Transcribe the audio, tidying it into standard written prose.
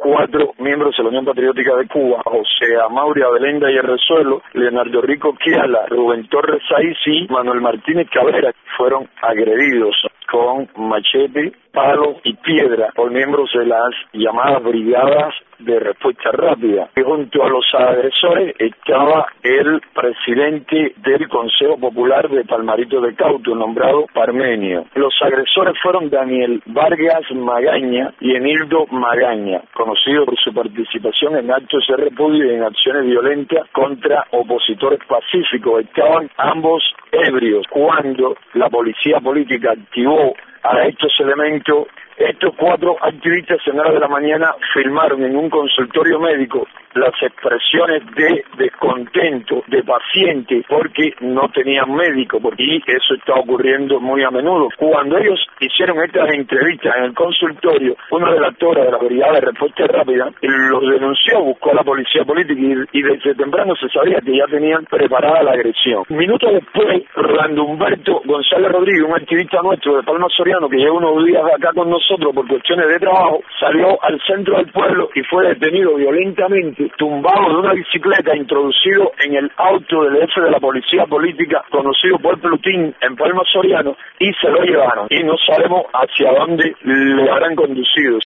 4 miembros de la Unión Patriótica de Cuba, José Amaury Abelenda y Resuelo, Leonardo Rico Kiala, Rubén Torres Saiz y Manuel Martínez Cabrera, fueron agredidos con machete, palo y piedra por miembros de las llamadas brigadas de respuesta rápida. Y junto a los agresores estaba el presidente del Consejo Popular de Palmarito de Cauto, nombrado Parmenio. Los agresores fueron Daniel Vargas Magaña y Enildo Magaña, conocido por su participación en actos de repudio y en acciones violentas contra opositores pacíficos. Estaban ambos ebrios cuando la policía política activó a estos elementos. Estos 4 activistas en horas de la mañana filmaron en un consultorio médico las expresiones de descontento de pacientes porque no tenían médico, porque eso está ocurriendo muy a menudo. Cuando ellos hicieron estas entrevistas en el consultorio, una redactora de la Brigada de Respuesta Rápida los denunció, buscó a la policía política y desde temprano se sabía que ya tenían preparada la agresión. Minutos después, Orlando Humberto González Rodríguez, un activista nuestro de Palma Soriano que lleva unos días acá con nosotros por cuestiones de trabajo, salió al centro del pueblo y fue detenido violentamente, tumbado de una bicicleta, introducido en el auto del jefe de la policía política, conocido por Plutín, en Palma Soriano, y se lo llevaron. Y no sabemos hacia dónde le habrán conducido.